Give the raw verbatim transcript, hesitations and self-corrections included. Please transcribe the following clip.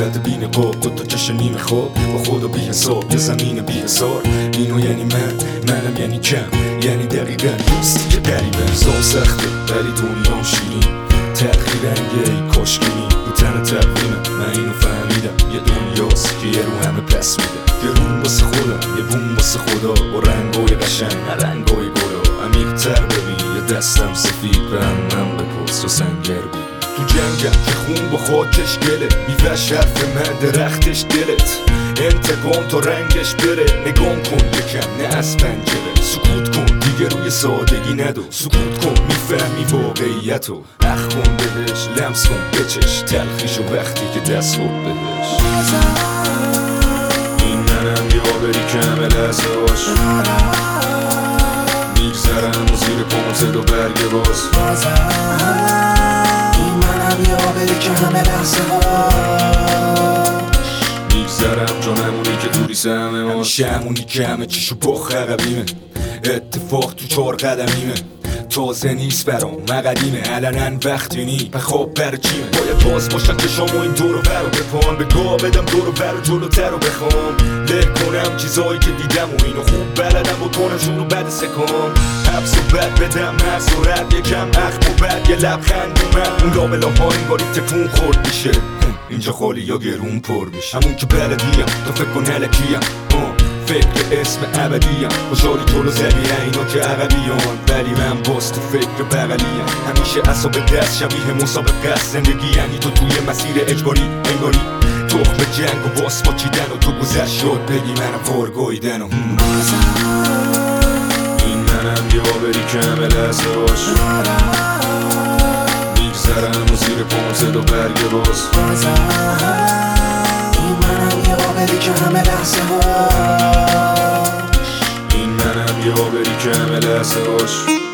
صورت بی نقاب، دوتا چشم نیمه خواب، با خدا بی حساب، یه زمین بی حسار. اینو یعنی من، منم یعنی کم، یعنی دقیقا دوستی که قریبه. زان سخته ولی دنیام شیرین، تلخی رنگه ای کاشکینی رو تن تقویمه. من اینو فهمیدم یه دنیاست که یه رو همه پس میده، یه روم واسه خودم، یه بوم واسه خدا، با رنگای قشنگ نه رنگای گلا. عمیق تر ببین یه دستم سفید به هم من بپرس و سنگر ببین. تو جنگم که خون با خاکش گله، میوهش حرف من درختش دلت. انتقام تا رنگش بره، نگام کن یکم نه از پنجره. سکوت کن دیگه روی سادگی ندو، سکوت کن میفهمی واقعیتو. اخ کن بهش، لمس کن بچش تلخیشو وقتی که دست خود بهش. این منم یابری که همه لحظه هاش میگذرم و زیر پامو و برگ باز. این منم یابری که همه لحظه هاش میگذرم جانمونی که دوری سهمه ماست. همیشه همونی که همه چیشو بخ عقبیمه، اتفاق تو چار قدمیمه. تازه نیست برام مقدیمه، علنن وقتی نی بخواب بر چیمه. باید باز باشن که شما این دورو برو بپان، بگاه بدم دورو برو جلوتر رو بخوام. له کنم چیزایی که دیدم و اینو خوب بلدم بکنم شروع بد سکام. حبس و بد بدم مرز و رد، یکم اخم و بد یه لبخند اومد. اون لابلا ها انگاری تکون خورد میشه، اینجا خالی یا گرون پر میشه. همون که بلدیم تو فکر کن هلکیم، فکر اسم ابدیم. خوشحالی جلو زدی اینا که عقبیان، ولی من باز تو فکر بغلیم. همیشه اصاب دست شبیه مسابقه است. زندگی یعنی تو توی مسیر اجباری انگاری، تخم جنگ و واس پاچیدن و تو گذشت شد بگی منم فارگاییدن و این منم یابری که همه لحظه هاش میگذرم و زیر پامو زد و برگ باز. این منم یابری که همه لحظه هاش این منم یابری که همه لحظه هاش